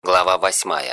Глава 8.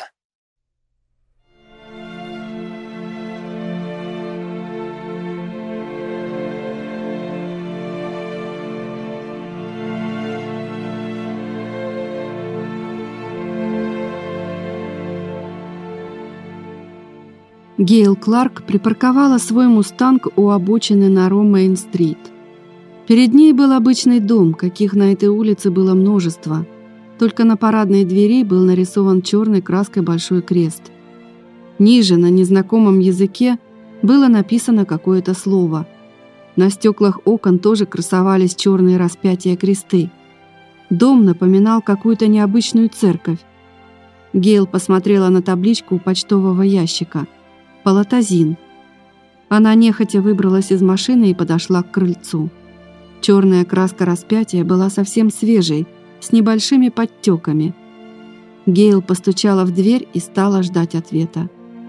Гейл Кларк припарковала свой «Мустанг» у обочины на Ромейн-стрит. Перед ней был обычный дом, каких на этой улице было множество. Только на парадной двери был нарисован черной краской большой крест. Ниже, на незнакомом языке, было написано какое-то слово. На стеклах окон тоже красовались черные распятия кресты. Дом напоминал какую-то необычную церковь. Гейл посмотрела на табличку у почтового ящика. «Палатазин». Она нехотя выбралась из машины и подошла к крыльцу. Черная краска распятия была совсем свежей, с небольшими подтеками. Гейл постучала в дверь и стала ждать ответа.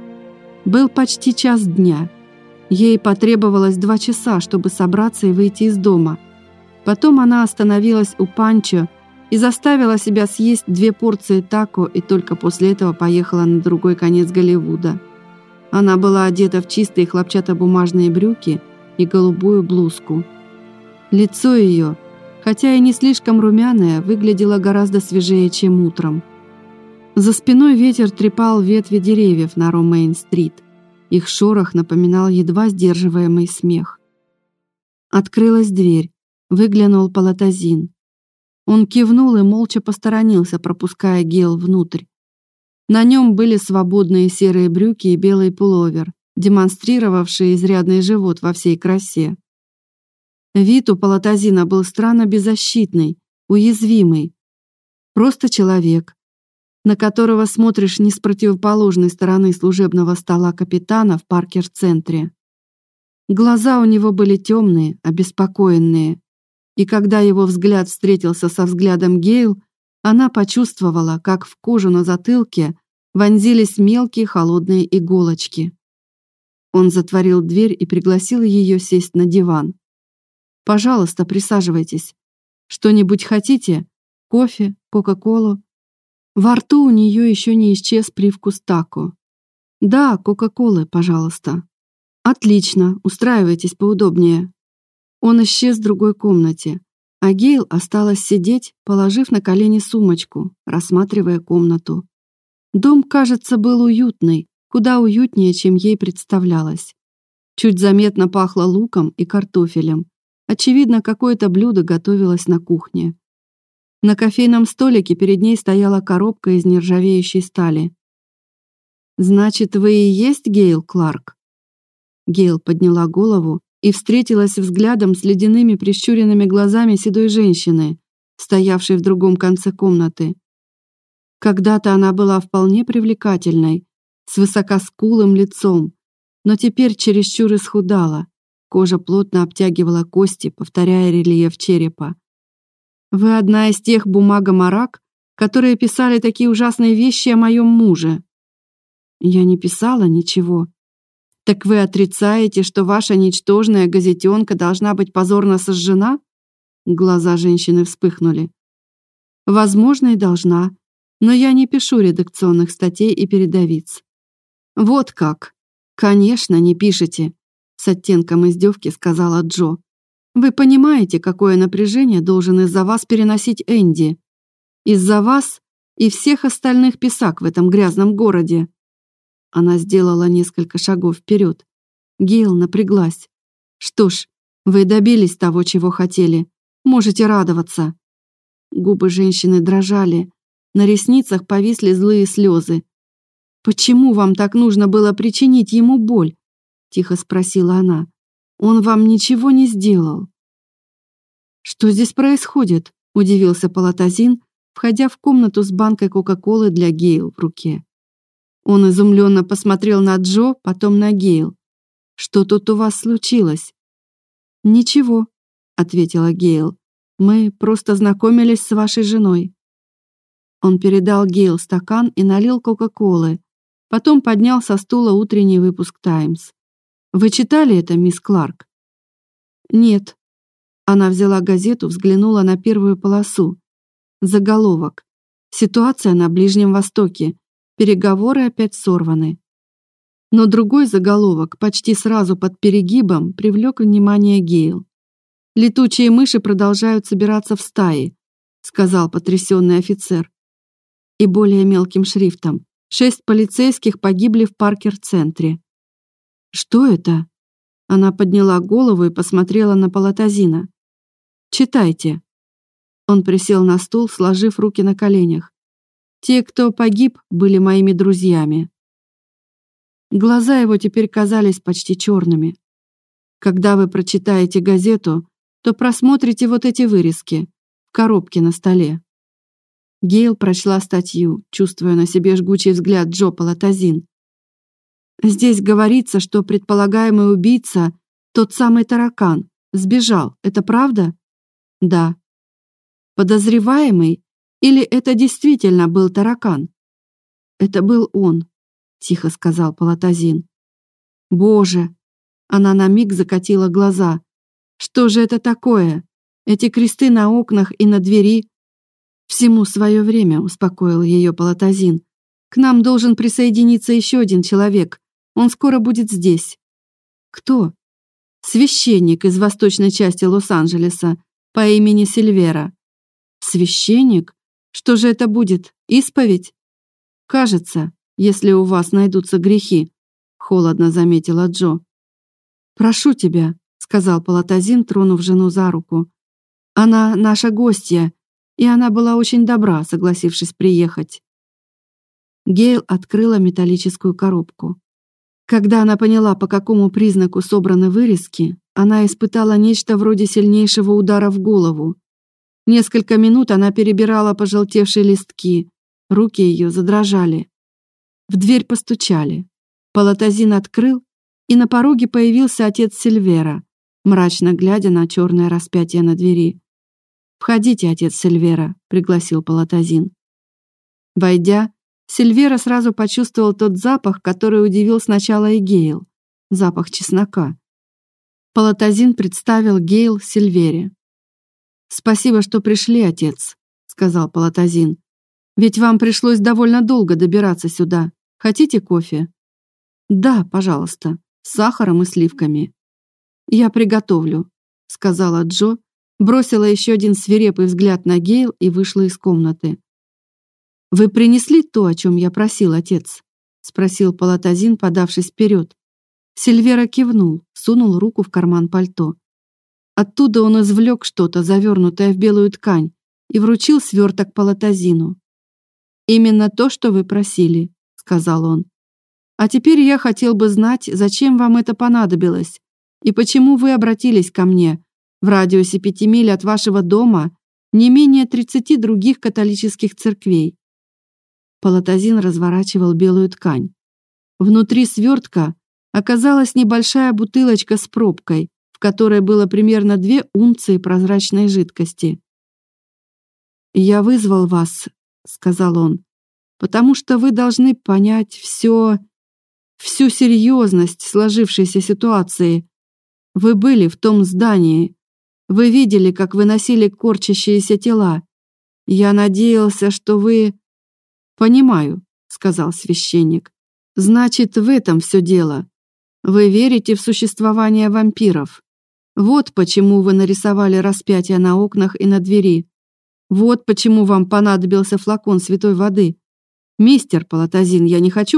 Был почти час дня. Ей потребовалось 2 часа, чтобы собраться и выйти из дома. Потом она остановилась у Панчо и заставила себя съесть 2 порции тако, и только после этого поехала на другой конец Голливуда. Она была одета в чистые хлопчатобумажные брюки и голубую блузку. Лицо ее, хотя и не слишком румяное, выглядело гораздо свежее, чем утром. За спиной ветер трепал ветви деревьев на Ромейн-стрит. Их шорох напоминал едва сдерживаемый смех. Открылась дверь, выглянул Палатазин. Он кивнул и молча посторонился, пропуская Гейл внутрь. На нем были свободные серые брюки и белый пуловер, демонстрировавший изрядный живот во всей красе. Вид у Палатазина был странно беззащитный, уязвимый. Просто человек, на которого смотришь не с противоположной стороны служебного стола капитана в Паркер-центре. Глаза у него были темные, обеспокоенные, и когда его взгляд встретился со взглядом Гейл, она почувствовала, как в кожу на затылке вонзились мелкие холодные иголочки. Он затворил дверь и пригласил ее сесть на диван. «Пожалуйста, присаживайтесь. Что-нибудь хотите? Кофе? Кока-колу?» Во рту у нее еще не исчез привкус тако. «Да, кока-колы, пожалуйста». «Отлично, устраивайтесь поудобнее». Он исчез в другой комнате, а Гейл осталась сидеть, положив на колени сумочку, рассматривая комнату. Дом, кажется, был уютный, куда уютнее, чем ей представлялось. Чуть заметно пахло луком и картофелем. Очевидно, какое-то блюдо готовилось на кухне. На кофейном столике перед ней стояла коробка из нержавеющей стали. «Значит, вы и есть Гейл Кларк?» Гейл подняла голову и встретилась взглядом с ледяными прищуренными глазами седой женщины, стоявшей в другом конце комнаты. Когда-то она была вполне привлекательной, с высокоскулым лицом, но теперь чересчур исхудала. Кожа плотно обтягивала кости, повторяя рельеф черепа. «Вы одна из тех бумага-марак, которые писали такие ужасные вещи о моем муже». «Я не писала ничего». «Так вы отрицаете, что ваша ничтожная газетенка должна быть позорно сожжена?» Глаза женщины вспыхнули. «Возможно, и должна, но я не пишу редакционных статей и передовиц». «Вот как? Конечно, не пишете», — с оттенком издевки сказала Джо. «Вы понимаете, какое напряжение должен из-за вас переносить Энди? Из-за вас и всех остальных писак в этом грязном городе». Она сделала несколько шагов вперед. Гейл напряглась. «Что ж, вы добились того, чего хотели. Можете радоваться». Губы женщины дрожали. На ресницах повисли злые слезы. «Почему вам так нужно было причинить ему боль?» — тихо спросила она. «Он вам ничего не сделал». «Что здесь происходит?» — удивился Палатазин, входя в комнату с банкой Кока-Колы для Гейл в руке. Он изумленно посмотрел на Джо, потом на Гейл. «Что тут у вас случилось?» «Ничего», — ответила Гейл. «Мы просто знакомились с вашей женой». Он передал Гейл стакан и налил Кока-Колы. Потом поднял со стула утренний выпуск «Таймс». «Вы читали это, мисс Кларк?» «Нет». Она взяла газету, взглянула на первую полосу. Заголовок. Ситуация на Ближнем Востоке. Переговоры опять сорваны. Но другой заголовок, почти сразу под перегибом, привлек внимание Гейл. «Летучие мыши продолжают собираться в стаи», — сказал потрясенный офицер. И более мелким шрифтом: 6 полицейских погибли в Паркер-центре. «Что это?» Она подняла голову и посмотрела на Палатазина. «Читайте». Он присел на стул, сложив руки на коленях. «Те, кто погиб, были моими друзьями». Глаза его теперь казались почти черными. «Когда вы прочитаете газету, то просмотрите вот эти вырезки в коробке на столе». Гейл прочла статью, чувствуя на себе жгучий взгляд Джо Палатазин. «Здесь говорится, что предполагаемый убийца, тот самый таракан, сбежал. Это правда?» «Да». «Подозреваемый? Или это действительно был таракан?» «Это был он», — тихо сказал Палатазин. «Боже!» Она на миг закатила глаза. «Что же это такое? Эти кресты на окнах и на двери?» «Всему свое время», — успокоил ее Палатазин. «К нам должен присоединиться еще один человек. Он скоро будет здесь». «Кто?» «Священник из восточной части Лос-Анджелеса по имени Сильвера». «Священник? Что же это будет? Исповедь?» «Кажется, если у вас найдутся грехи», — холодно заметила Джо. «Прошу тебя», — сказал Палатазин, тронув жену за руку. «Она наша гостья, и она была очень добра, согласившись приехать». Гейл открыла металлическую коробку. Когда она поняла, по какому признаку собраны вырезки, она испытала нечто вроде сильнейшего удара в голову. Несколько минут она перебирала пожелтевшие листки, руки ее задрожали. В дверь постучали. Палатазин открыл, и на пороге появился отец Сильвера, мрачно глядя на черное распятие на двери. «Входите, отец Сильвера», — пригласил Палатазин. Войдя, Сильвера сразу почувствовал тот запах, который удивил сначала и Гейл — запах чеснока. Палатазин представил Гейл Сильвере. «Спасибо, что пришли, отец», — сказал Палатазин. «Ведь вам пришлось довольно долго добираться сюда. Хотите кофе?» «Да, пожалуйста, с сахаром и сливками». «Я приготовлю», — сказала Джо, бросила еще один свирепый взгляд на Гейл и вышла из комнаты. «Вы принесли то, о чем я просил, отец?» — спросил Палатазин, подавшись вперед. Сильвера кивнул, сунул руку в карман пальто. Оттуда он извлек что-то, завернутое в белую ткань, и вручил сверток Палатазину. «Именно то, что вы просили», — сказал он. «А теперь я хотел бы знать, зачем вам это понадобилось, и почему вы обратились ко мне. В радиусе 5 миль от вашего дома не менее 30 других католических церквей». Палатазин разворачивал белую ткань. Внутри свертка оказалась небольшая бутылочка с пробкой, в которой было примерно 2 унции прозрачной жидкости. «Я вызвал вас», — сказал он, «потому что вы должны понять всю серьезность сложившейся ситуации. Вы были в том здании. Вы видели, как выносили корчащиеся тела. Я надеялся, что вы...» «Понимаю», — сказал священник. «Значит, в этом все дело. Вы верите в существование вампиров. Вот почему вы нарисовали распятие на окнах и на двери. Вот почему вам понадобился флакон святой воды. Мистер Палатазин, я не хочу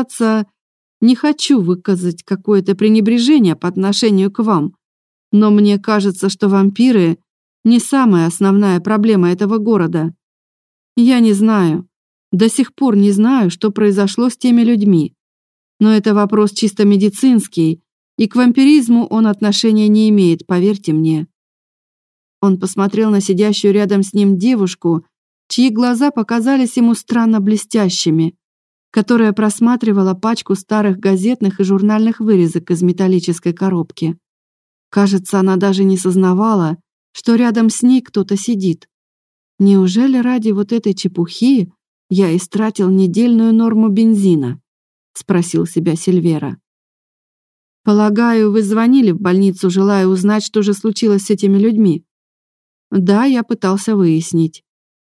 выказать какое-то пренебрежение по отношению к вам, но мне кажется, что вампиры не самая основная проблема этого города. Я не знаю, до сих пор не знаю, что произошло с теми людьми. Но это вопрос чисто медицинский, и к вампиризму он отношения не имеет, поверьте мне». Он посмотрел на сидящую рядом с ним девушку, чьи глаза показались ему странно блестящими, которая просматривала пачку старых газетных и журнальных вырезок из металлической коробки. Кажется, она даже не сознавала, что рядом с ней кто-то сидит. «Неужели ради вот этой чепухи я истратил недельную норму бензина?» — спросил себя Сильвера. «Полагаю, вы звонили в больницу, желая узнать, что же случилось с этими людьми?» «Да, я пытался выяснить».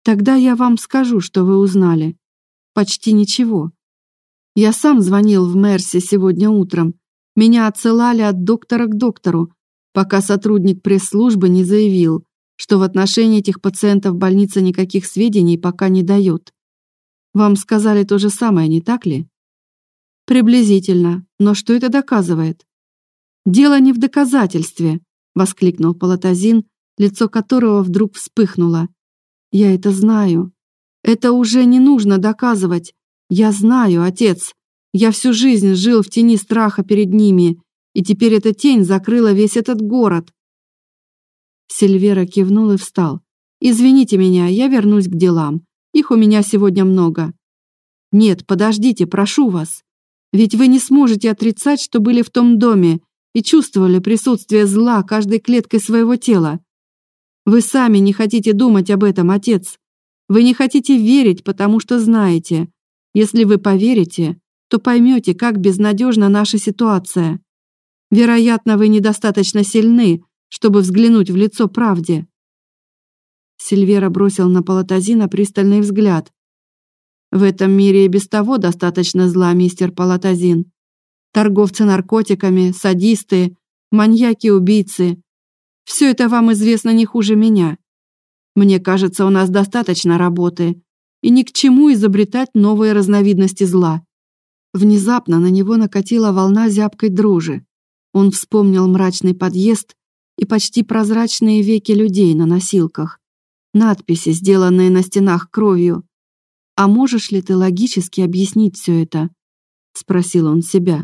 Тогда я вам скажу, что вы узнали. Почти ничего. Я сам звонил в Мерси сегодня утром. Меня отсылали от доктора к доктору, пока сотрудник пресс-службы не заявил, что в отношении этих пациентов больница никаких сведений пока не дает. Вам сказали то же самое, не так ли? Приблизительно. Но что это доказывает? Дело не в доказательстве, воскликнул Палатазин, лицо которого вдруг вспыхнуло. Я это знаю. Это уже не нужно доказывать. Я знаю, отец. Я всю жизнь жил в тени страха перед ними, и теперь эта тень закрыла весь этот город. Сильвера кивнул и встал. «Извините меня, я вернусь к делам. Их у меня сегодня много». «Нет, подождите, прошу вас. Ведь вы не сможете отрицать, что были в том доме и чувствовали присутствие зла каждой клеткой своего тела. Вы сами не хотите думать об этом, отец. Вы не хотите верить, потому что знаете. Если вы поверите, то поймете, как безнадежна наша ситуация. Вероятно, вы недостаточно сильны, чтобы взглянуть в лицо правде». Сильвера бросил на Палатазина пристальный взгляд. «В этом мире и без того достаточно зла, мистер Палатазин. Торговцы наркотиками, садисты, маньяки-убийцы. Все это вам известно не хуже меня. Мне кажется, у нас достаточно работы, и ни к чему изобретать новые разновидности зла». Внезапно на него накатила волна зябкой дрожи. Он вспомнил мрачный подъезд и почти прозрачные веки людей на носилках, надписи, сделанные на стенах кровью. «А можешь ли ты логически объяснить все это?» — спросил он себя.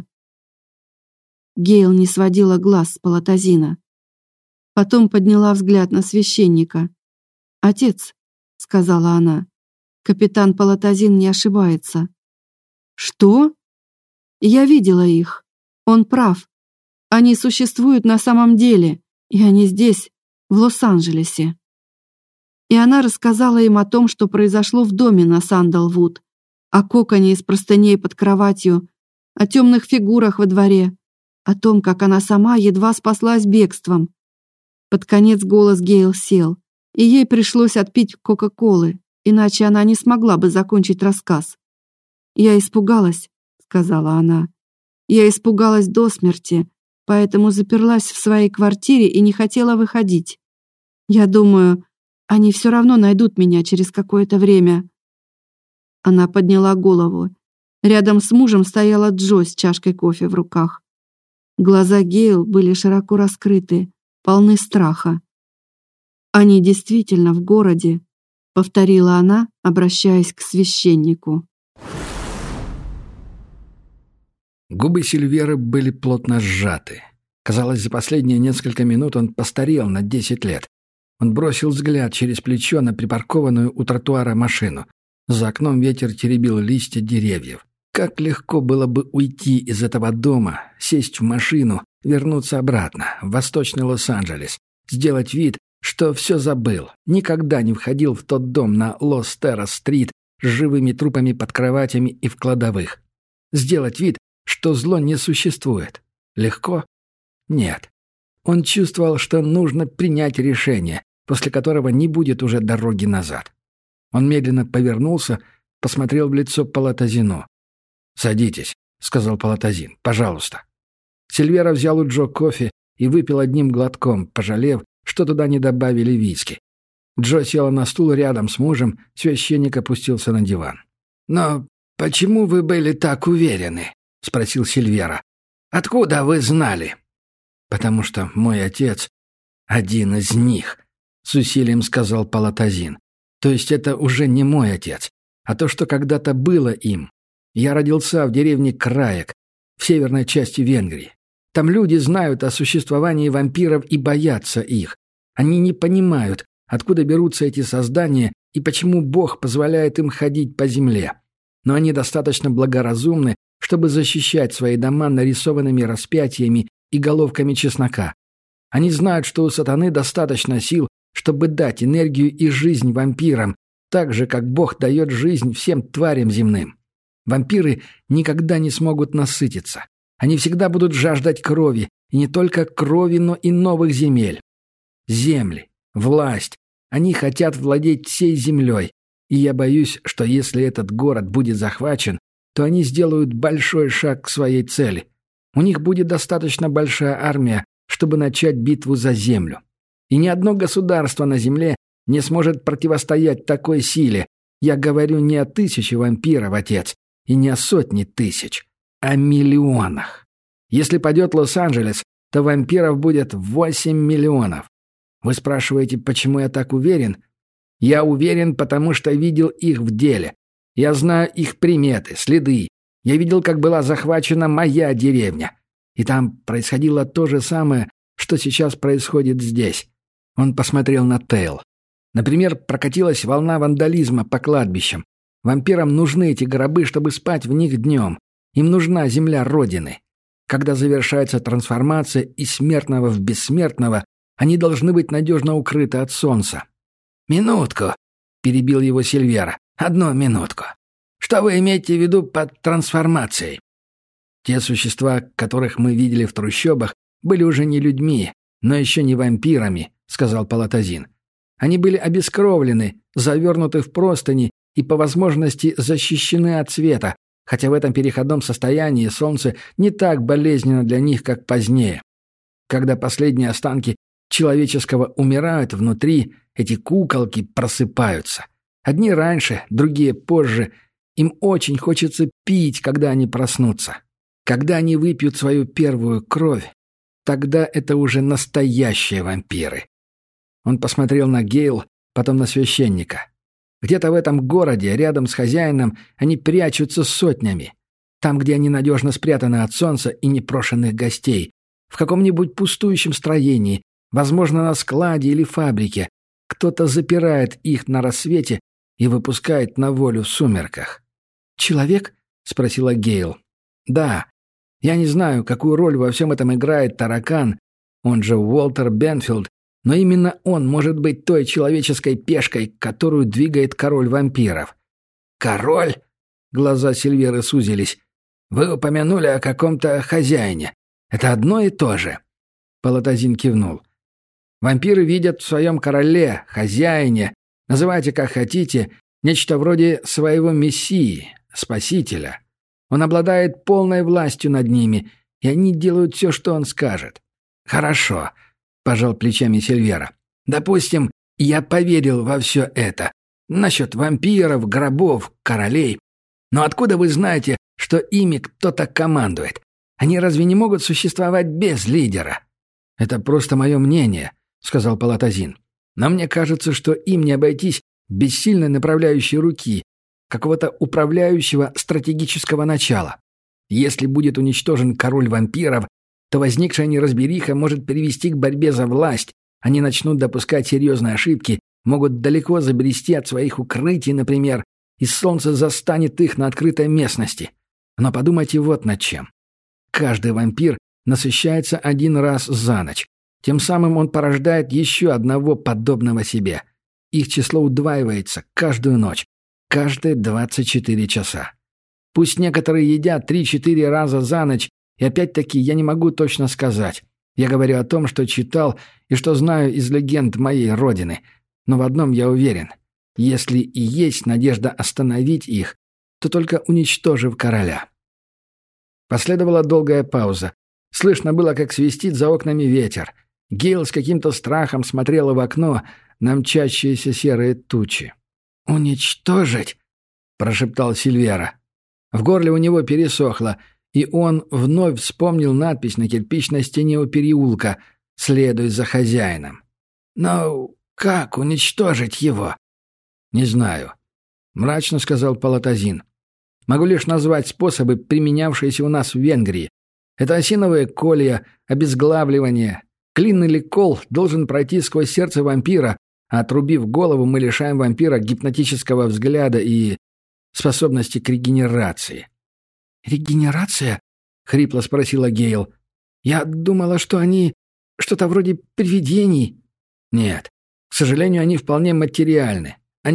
Гейл не сводила глаз с Палатазина. Потом подняла взгляд на священника. «Отец», — сказала она, — «капитан Палатазин не ошибается». «Что?» «Я видела их. Он прав. Они существуют на самом деле, и они здесь, в Лос-Анджелесе». И она рассказала им о том, что произошло в доме на Сандалвуд, о коконе из простыней под кроватью, о темных фигурах во дворе, о том, как она сама едва спаслась бегством. Под конец голос Гейл сел, и ей пришлось отпить Кока-Колы, иначе она не смогла бы закончить рассказ. «Я испугалась», — сказала она. «Я испугалась до смерти, поэтому заперлась в своей квартире и не хотела выходить. Я думаю, они все равно найдут меня через какое-то время». Она подняла голову. Рядом с мужем стояла Джо с чашкой кофе в руках. Глаза Гейл были широко раскрыты, полны страха. «Они действительно в городе», — повторила она, обращаясь к священнику. Губы Сильверы были плотно сжаты. Казалось, за последние несколько минут он постарел на 10 лет. Он бросил взгляд через плечо на припаркованную у тротуара машину. За окном ветер теребил листья деревьев. Как легко было бы уйти из этого дома, сесть в машину, вернуться обратно, в восточный Лос-Анджелес, сделать вид, что все забыл, никогда не входил в тот дом на Лос-Террас-стрит с живыми трупами под кроватями и в кладовых. Сделать вид, что зло не существует. Легко? Нет. Он чувствовал, что нужно принять решение, после которого не будет уже дороги назад. Он медленно повернулся, посмотрел в лицо Палатазину. «Садитесь», — сказал Палатазин, — «пожалуйста». Сильвера взял у Джо кофе и выпил одним глотком, пожалев, что туда не добавили виски. Джо села на стул рядом с мужем, священник опустился на диван. «Но почему вы были так уверены?» — спросил Сильвера. «Откуда вы знали?» «Потому что мой отец один из них», — с усилием сказал Палатазин. «То есть это уже не мой отец, а то, что когда-то было им. Я родился в деревне Краек, в северной части Венгрии. Там люди знают о существовании вампиров и боятся их. Они не понимают, откуда берутся эти создания и почему Бог позволяет им ходить по земле. Но они достаточно благоразумны, чтобы защищать свои дома нарисованными распятиями и головками чеснока. Они знают, что у сатаны достаточно сил, чтобы дать энергию и жизнь вампирам, так же, как Бог дает жизнь всем тварям земным. Вампиры никогда не смогут насытиться. Они всегда будут жаждать крови, и не только крови, но и новых земель. Земли, власть, Они хотят владеть всей землей. И я боюсь, что если этот город будет захвачен, то они сделают большой шаг к своей цели. У них будет достаточно большая армия, чтобы начать битву за землю. И ни одно государство на земле не сможет противостоять такой силе. Я говорю не о 1000 вампиров, отец, и не о сотне тысяч, а миллионах. Если падет Лос-Анджелес, то вампиров будет 8 миллионов. Вы спрашиваете, почему я так уверен? Я уверен, потому что видел их в деле. Я знаю их приметы, следы. Я видел, как была захвачена моя деревня. И там происходило то же самое, что сейчас происходит здесь. Он посмотрел на Тейл. Например, прокатилась волна вандализма по кладбищам. Вампирам нужны эти гробы, чтобы спать в них днем. Им нужна земля Родины. Когда завершается трансформация из смертного в бессмертного, они должны быть надежно укрыты от солнца. «Минутку», — перебил его Сильвера. «Одну минутку. Что вы имеете в виду под трансформацией?» Те существа, которых мы видели в трущобах, были уже не людьми, но еще не вампирами, — сказал Палатазин. Они были обескровлены, завернуты в простыни и по возможности защищены от света, хотя в этом переходном состоянии солнце не так болезненно для них, как позднее. Когда последние останки человеческого умирают внутри, эти куколки просыпаются. Одни раньше, другие позже. Им очень хочется пить, когда они проснутся. Когда они выпьют свою первую кровь, тогда это уже настоящие вампиры. Он посмотрел на Гейл, потом на священника. Где-то в этом городе, рядом с хозяином, они прячутся сотнями. Там, где они надежно спрятаны от солнца и непрошенных гостей. В каком-нибудь пустующем строении, возможно, на складе или фабрике. Кто-то запирает их на рассвете и выпускает на волю в сумерках. «Человек?» — спросила Гейл. «Да. Я не знаю, какую роль во всем этом играет таракан, он же Уолтер Бенфилд, но именно он может быть той человеческой пешкой, которую двигает король вампиров». «Король?» — глаза Сильверы сузились. «Вы упомянули о каком-то хозяине. Это одно и то же?» Палатазин кивнул. «Вампиры видят в своем короле, хозяине, называйте как хотите, нечто вроде своего мессии, спасителя. Он обладает полной властью над ними, и они делают все, что он скажет». «Хорошо», — пожал плечами Сильвера. «Допустим, я поверил во все это. Насчет вампиров, гробов, королей. Но откуда вы знаете, что ими кто-то командует? Они разве не могут существовать без лидера?» «Это просто мое мнение», — сказал Палатазин. «Но мне кажется, что им не обойтись без сильной направляющей руки, какого-то управляющего стратегического начала. Если будет уничтожен король вампиров, то возникшая неразбериха может привести к борьбе за власть. Они начнут допускать серьезные ошибки, могут далеко забрести от своих укрытий, например, и солнце застанет их на открытой местности. Но подумайте вот над чем. Каждый вампир насыщается один раз за ночь. Тем самым он порождает еще одного подобного себе. Их число удваивается каждую ночь, каждые 24 часа. Пусть некоторые едят 3-4 раза за ночь, и опять-таки я не могу точно сказать. Я говорю о том, что читал и что знаю из легенд моей родины. Но в одном я уверен. Если и есть надежда остановить их, то только уничтожив короля. Последовала долгая пауза. Слышно было, как свистит за окнами ветер. Гейл с каким-то страхом смотрела в окно на мчащиеся серые тучи. «Уничтожить?» — прошептал Сильвера. В горле у него пересохло, и он вновь вспомнил надпись на кирпичной стене у переулка «Следуй за хозяином». «Но как уничтожить его?» «Не знаю», — мрачно сказал Палатазин. «Могу лишь назвать способы, применявшиеся у нас в Венгрии. Это осиновые колья, обезглавливание. Клин или кол должен пройти сквозь сердце вампира, а отрубив голову, мы лишаем вампира гипнотического взгляда и способности к регенерации». «Регенерация?» — хрипло спросила Гейл. «Я думала, что они что-то вроде привидений». «Нет, к сожалению, они вполне материальны.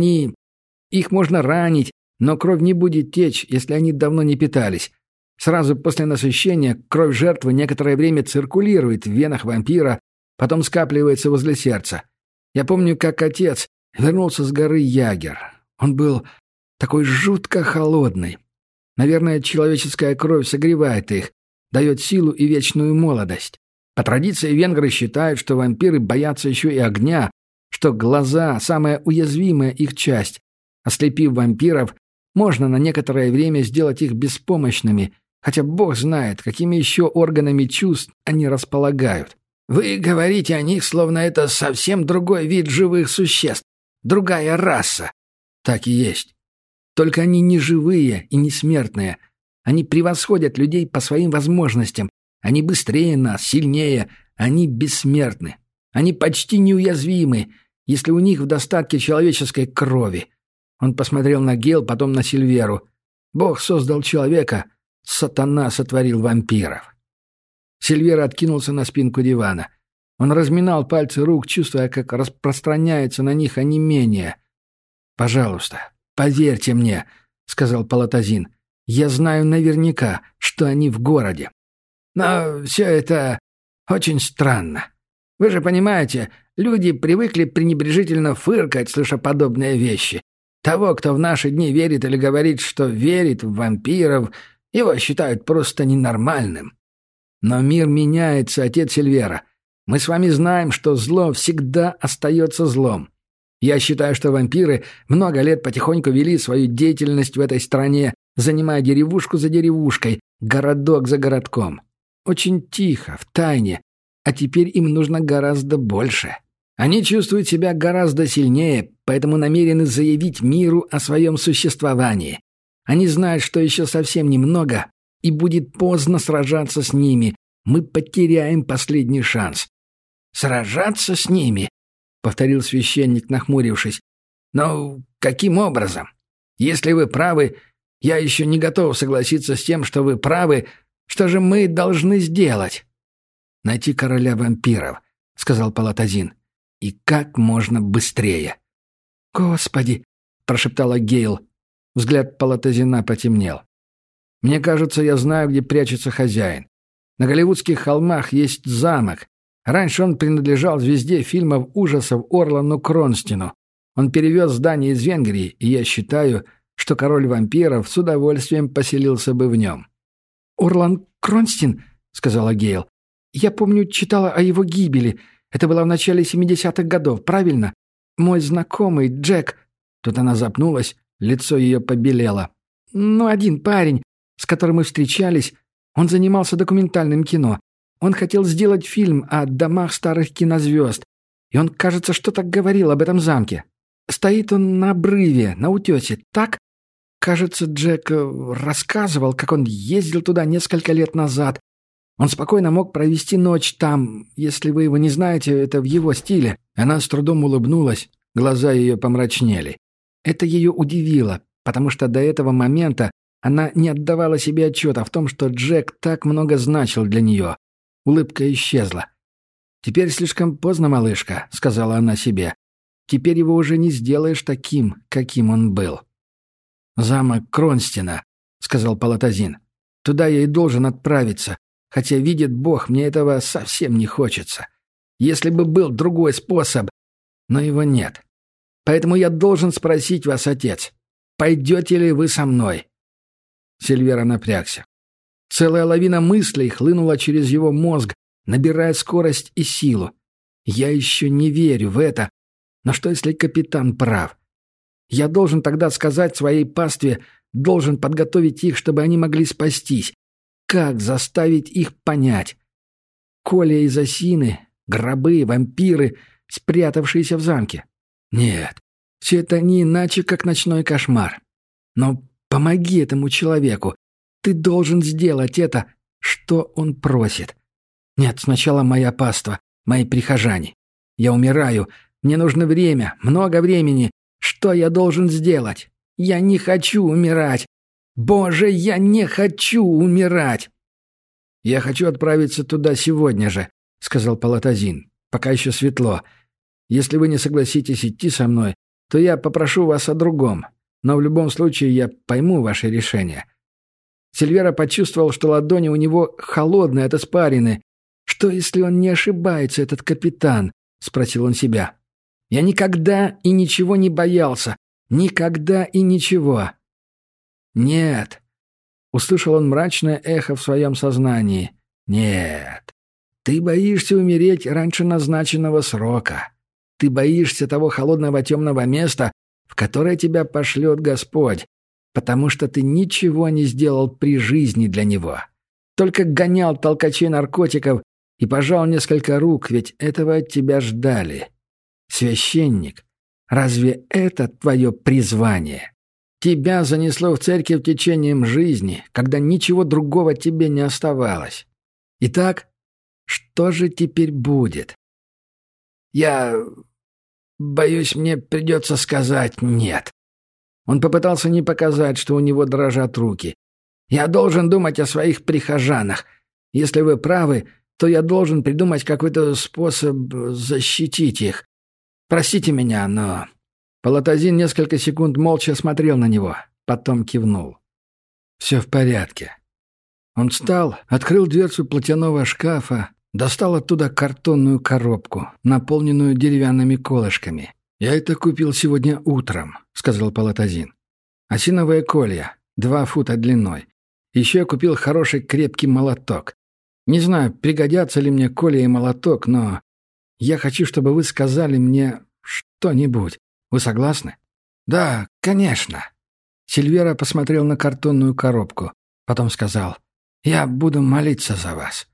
Их можно ранить, но кровь не будет течь, если они давно не питались. Сразу после насыщения кровь жертвы некоторое время циркулирует в венах вампира, потом скапливается возле сердца. Я помню, как отец вернулся с горы Ягер. Он был такой жутко холодный. Наверное, человеческая кровь согревает их, дает силу и вечную молодость. По традиции венгры считают, что вампиры боятся еще и огня, что глаза – самая уязвимая их часть. Ослепив вампиров, можно на некоторое время сделать их беспомощными, хотя Бог знает, какими еще органами чувств они располагают. Вы говорите о них, словно это совсем другой вид живых существ, другая раса. Так и есть. Только они не живые и не смертные. Они превосходят людей по своим возможностям. Они быстрее нас, сильнее. Они бессмертны. Они почти неуязвимы, если у них в достатке человеческой крови. Он посмотрел на Гейл, потом на Сильверу. Бог создал человека, сатана сотворил вампиров. Сильвера откинулся на спинку дивана. Он разминал пальцы рук, чувствуя, как распространяется на них онемение. «Пожалуйста, поверьте мне», — сказал Палатазин. «Я знаю наверняка, что они в городе. Но все это очень странно. Вы же понимаете, люди привыкли пренебрежительно фыркать, слыша подобные вещи. Того, кто в наши дни верит или говорит, что верит в вампиров, его считают просто ненормальным. Но мир меняется, отец Сильвера. Мы с вами знаем, что зло всегда остается злом. Я считаю, что вампиры много лет потихоньку вели свою деятельность в этой стране, занимая деревушку за деревушкой, городок за городком. Очень тихо, в тайне. А теперь им нужно гораздо больше. Они чувствуют себя гораздо сильнее, поэтому намерены заявить миру о своем существовании. Они знают, что еще совсем немного, и будет поздно сражаться с ними. Мы потеряем последний шанс. «Сражаться с ними?» — повторил священник, нахмурившись. «Но каким образом? Если вы правы, я еще не готов согласиться с тем, что вы правы. Что же мы должны сделать?» «Найти короля вампиров», — сказал Палатазин. «И как можно быстрее». «Господи!» — прошептала Гейл. Взгляд Палатазина потемнел. «Мне кажется, я знаю, где прячется хозяин. На Голливудских холмах есть замок. Раньше он принадлежал звезде фильмов ужасов Орлану Кронстину. Он перевез здание из Венгрии, и я считаю, что король вампиров с удовольствием поселился бы в нем». «Орлан Кронстин?» — сказала Гейл. «Я помню, читала о его гибели. Это было в начале 70-х годов, правильно? Мой знакомый, Джек...» Тут она запнулась, лицо ее побелело. «Один парень, с которым мы встречались, он занимался документальным кино. Он хотел сделать фильм о домах старых кинозвезд. И он, кажется, что-то говорил об этом замке. Стоит он на обрыве, на утесе, так? Кажется, Джек рассказывал, как он ездил туда несколько лет назад. Он спокойно мог провести ночь там. Если вы его не знаете, это в его стиле». Она с трудом улыбнулась, глаза ее помрачнели. Это ее удивило, потому что до этого момента она не отдавала себе отчета в том, что Джек так много значил для нее. Улыбка исчезла. «Теперь слишком поздно, малышка», — сказала она себе. «Теперь его уже не сделаешь таким, каким он был». «Замок Кронстина», — сказал Палатазин. «Туда я и должен отправиться, хотя, видит Бог, мне этого совсем не хочется. Если бы был другой способ, но его нет. Поэтому я должен спросить вас, отец, пойдете ли вы со мной?» Сильвера напрягся. Целая лавина мыслей хлынула через его мозг, набирая скорость и силу. «Я еще не верю в это, но что, если капитан прав? Я должен тогда сказать своей пастве, должен подготовить их, чтобы они могли спастись. Как заставить их понять? Коля из осины, гробы, вампиры, спрятавшиеся в замке. Нет, все это не иначе, как ночной кошмар. Но помоги этому человеку. Ты должен сделать это, что он просит. Нет, сначала моя паства, мои прихожане. Я умираю, мне нужно время, много времени. Что я должен сделать? Я не хочу умирать. Боже, я не хочу умирать!» «Я хочу отправиться туда сегодня же», — сказал Палатазин. «Пока еще светло. Если вы не согласитесь идти со мной, то я попрошу вас о другом. Но в любом случае я пойму ваше решение». Сильвера почувствовал, что ладони у него холодные от испарины. «Что, если он не ошибается, этот капитан?» — спросил он себя. Я никогда и ничего не боялся. Никогда и ничего. Нет. Услышал он мрачное эхо в своем сознании. Нет. Ты боишься умереть раньше назначенного срока. Ты боишься того холодного темного места, в которое тебя пошлет Господь, потому что ты ничего не сделал при жизни для Него. Только гонял толкачей наркотиков и пожал несколько рук, ведь этого от тебя ждали. Священник, разве это твое призвание? Тебя занесло в церковь течением жизни, когда ничего другого тебе не оставалось. Итак, что же теперь будет? Я боюсь, мне придется сказать «нет». Он попытался не показать, что у него дрожат руки. «Я должен думать о своих прихожанах. Если вы правы, то я должен придумать какой-то способ защитить их. Простите меня, но...» Палатазин несколько секунд молча смотрел на него, потом кивнул. «Все в порядке». Он встал, открыл дверцу платяного шкафа, достал оттуда картонную коробку, наполненную деревянными колышками. «Я это купил сегодня утром», — сказал Палатазин. «Осиновые колья, 2 фута длиной. Еще я купил хороший крепкий молоток. Не знаю, пригодятся ли мне колья и молоток, но я хочу, чтобы вы сказали мне что-нибудь. Вы согласны?» «Да, конечно». Сильвера посмотрел на картонную коробку, потом сказал: «Я буду молиться за вас».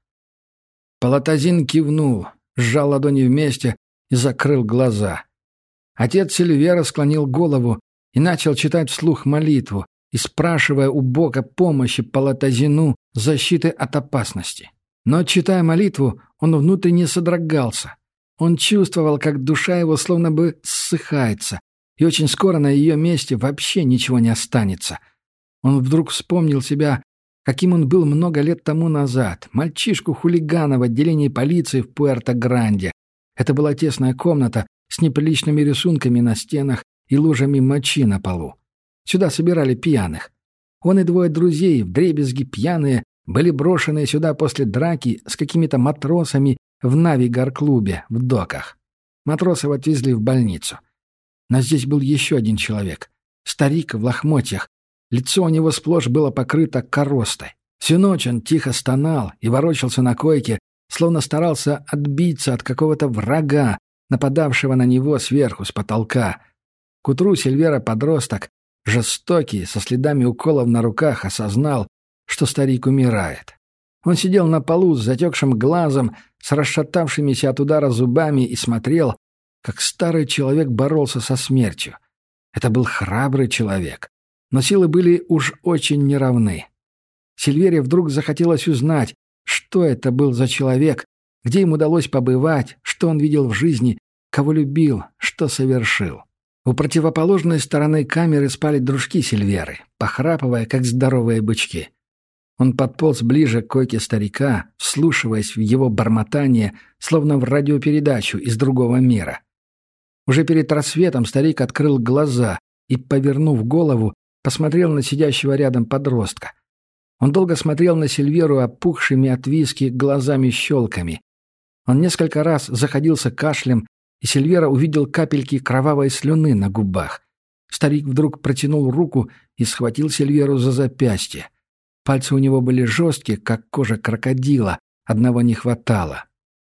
Палатазин кивнул, сжал ладони вместе и закрыл глаза. Отец Сильвера склонил голову и начал читать вслух молитву, и спрашивая у Бога помощи Палатазину защиты от опасности. Но, читая молитву, он внутренне содрогался. Он чувствовал, как душа его словно бы ссыхается, и очень скоро на ее месте вообще ничего не останется. Он вдруг вспомнил себя, каким он был много лет тому назад, мальчишку-хулигана в отделении полиции в Пуэрто-Гранде. Это была тесная комната с неприличными рисунками на стенах и лужами мочи на полу. Сюда собирали пьяных. Он и 2 друзей, вдребезги пьяные, были брошены сюда после драки с какими-то матросами в Навигар-клубе в доках. Матросов отвезли в больницу. Но здесь был еще один человек. Старик в лохмотьях. Лицо у него сплошь было покрыто коростой. Всю ночь он тихо стонал и ворочался на койке, словно старался отбиться от какого-то врага, нападавшего на него сверху, с потолка. К утру Сильвера-подросток, жестокий, со следами уколов на руках, осознал, что старик умирает. Он сидел на полу с затекшим глазом, с расшатавшимися от удара зубами и смотрел, как старый человек боролся со смертью. Это был храбрый человек, но силы были уж очень неравны. Сильвере вдруг захотелось узнать, что это был за человек, где им удалось побывать, что он видел в жизни, кого любил, что совершил. У противоположной стороны камеры спали дружки Сильверы, похрапывая, как здоровые бычки. Он подполз ближе к койке старика, вслушиваясь в его бормотание, словно в радиопередачу из другого мира. Уже перед рассветом старик открыл глаза и, повернув голову, посмотрел на сидящего рядом подростка. Он долго смотрел на Сильверу опухшими от виски глазами-щелками. Он несколько раз заходился кашлем, и Сильвера увидел капельки кровавой слюны на губах. Старик вдруг протянул руку и схватил Сильверу за запястье. Пальцы у него были жесткие, как кожа крокодила, одного не хватало.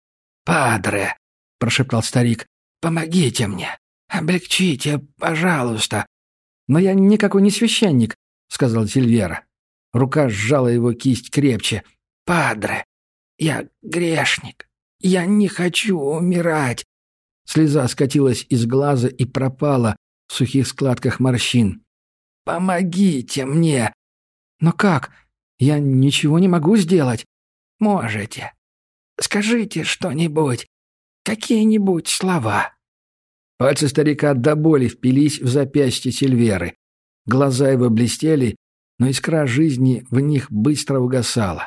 «Падре!» — прошептал старик. «Помогите мне! Облегчите, пожалуйста!» «Но я никакой не священник», — сказал Сильвера. Рука сжала его кисть крепче. «Падре, я грешник. Я не хочу умирать!» Слеза скатилась из глаза и пропала в сухих складках морщин. «Помогите мне!» «Но как? Я ничего не могу сделать». «Можете. Скажите что-нибудь. Какие-нибудь слова». Пальцы старика до боли впились в запястье Сильверы. Глаза его блестели, но искра жизни в них быстро угасала.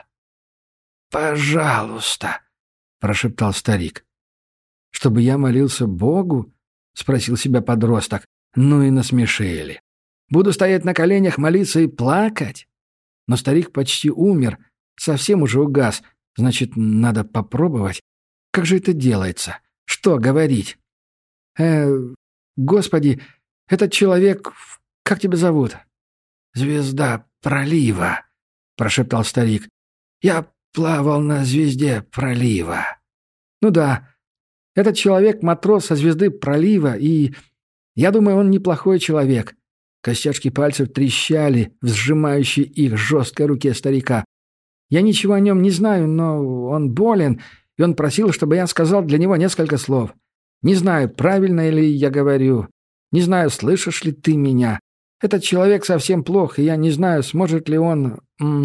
«Пожалуйста», — прошептал старик. «Чтобы я молился Богу?» — спросил себя подросток. «Ну и насмешили. Буду стоять на коленях, молиться и плакать?» Но старик почти умер, совсем уже угас. Значит, надо попробовать. Как же это делается? Что говорить? Господи, этот человек... Как тебя зовут?» «Звезда пролива», — прошептал старик. «Я плавал на звезде пролива». «Ну да, этот человек — матрос со звезды пролива, и... Я думаю, он неплохой человек». Костяшки пальцев трещали в сжимающей их жесткой руке старика. «Я ничего о нем не знаю, но он болен, и он просил, чтобы я сказал для него несколько слов. Не знаю, правильно ли я говорю. Не знаю, слышишь ли ты меня. Этот человек совсем плох, и я не знаю, сможет ли он...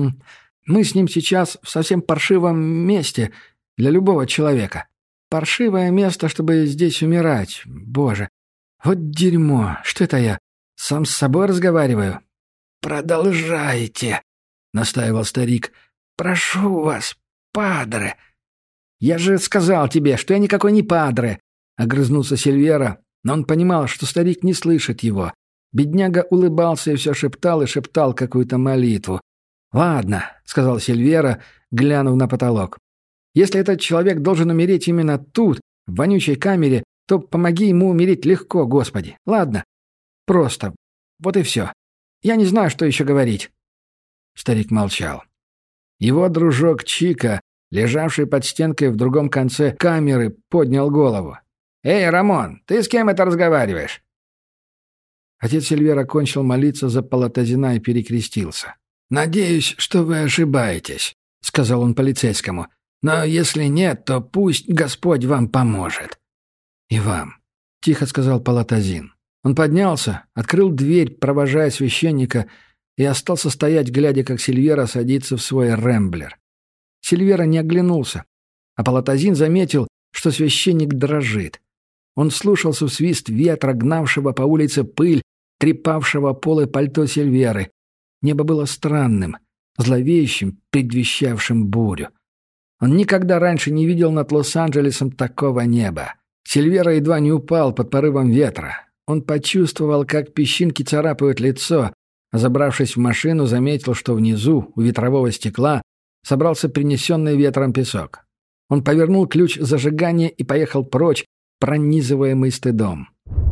Мы с ним сейчас в совсем паршивом месте для любого человека. Паршивое место, чтобы здесь умирать. Боже, вот дерьмо. Что это я? Сам с собой разговариваю?» «Продолжайте», — настаивал старик. «Прошу вас, падре». «Я же сказал тебе, что я никакой не падре», — огрызнулся Сильвера, но он понимал, что старик не слышит его. Бедняга улыбался и все шептал и шептал какую-то молитву. «Ладно», — сказал Сильвера, глянув на потолок. «Если этот человек должен умереть именно тут, в вонючей камере, то помоги ему умереть легко, Господи. Ладно? Просто. Вот и все. Я не знаю, что еще говорить». Старик молчал. Его дружок Чика, лежавший под стенкой в другом конце камеры, поднял голову. «Эй, Рамон, ты с кем это разговариваешь?» Отец Сильвера кончил молиться за Палатазина и перекрестился. «Надеюсь, что вы ошибаетесь», — сказал он полицейскому. «Но если нет, то пусть Господь вам поможет». «И вам», — тихо сказал Палатазин. Он поднялся, открыл дверь, провожая священника, и остался стоять, глядя, как Сильвера садится в свой Рэмблер. Сильвера не оглянулся, а Палатазин заметил, что священник дрожит. Он вслушался в свист ветра, гнавшего по улице пыль, трепавшего полы пальто Сильверы. Небо было странным, зловещим, предвещавшим бурю. Он никогда раньше не видел над Лос-Анджелесом такого неба. Сильвера едва не упал под порывом ветра. Он почувствовал, как песчинки царапают лицо, а забравшись в машину, заметил, что внизу, у ветрового стекла, собрался принесенный ветром песок. Он повернул ключ зажигания и поехал прочь, пронизываемый стыдом.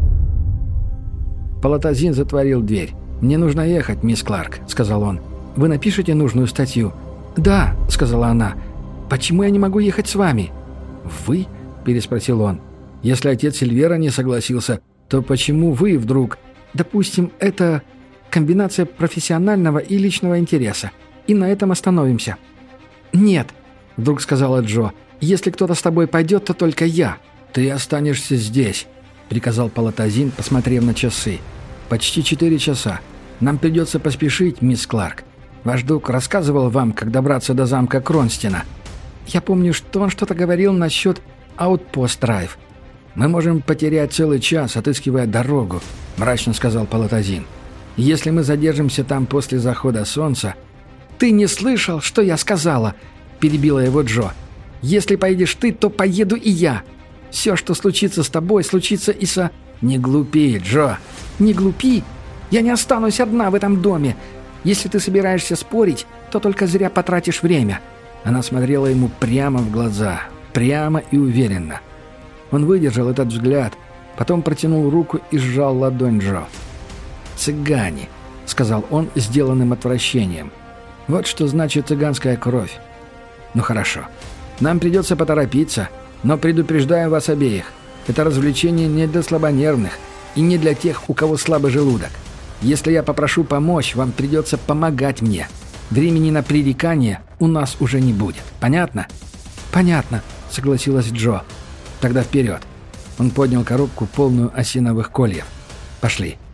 Палатазин затворил дверь. «Мне нужно ехать, мисс Кларк», — сказал он. «Вы напишите нужную статью?» «Да», — сказала она. «Почему я не могу ехать с вами?» «Вы?» — переспросил он. «Если отец Сильвера не согласился, то почему вы вдруг...» «Допустим, это комбинация профессионального и личного интереса. И на этом остановимся». «Нет», — вдруг сказала Джо. «Если кто-то с тобой пойдет, то только я». «Ты останешься здесь», — приказал Палатазин, посмотрев на часы. «Почти 4 часа. Нам придется поспешить, мисс Кларк. Ваш друг рассказывал вам, как добраться до замка Кронстена». «Я помню, что он что-то говорил насчет Аутпост-Драйв». «Мы можем потерять целый час, отыскивая дорогу», — мрачно сказал Палатазин. «Если мы задержимся там после захода солнца...» «Ты не слышал, что я сказала?» — перебила его Джо. «Если поедешь ты, то поеду и я. Все, что случится с тобой, случится и со...» «Не глупи, Джо!» «Не глупи! Я не останусь одна в этом доме. Если ты собираешься спорить, то только зря потратишь время». Она смотрела ему прямо в глаза, прямо и уверенно. Он выдержал этот взгляд, потом протянул руку и сжал ладонь Джо. «Цыгане», — сказал он сделанным отвращением. «Вот что значит цыганская кровь. Ну хорошо, нам придется поторопиться, но предупреждаю вас обеих, это развлечение не для слабонервных и не для тех, у кого слабый желудок. Если я попрошу помочь, вам придется помогать мне. Времени на пререкание у нас уже не будет. Понятно?» «Понятно», — согласилась Джо. «Тогда вперед». Он поднял коробку, полную осиновых кольев. «Пошли».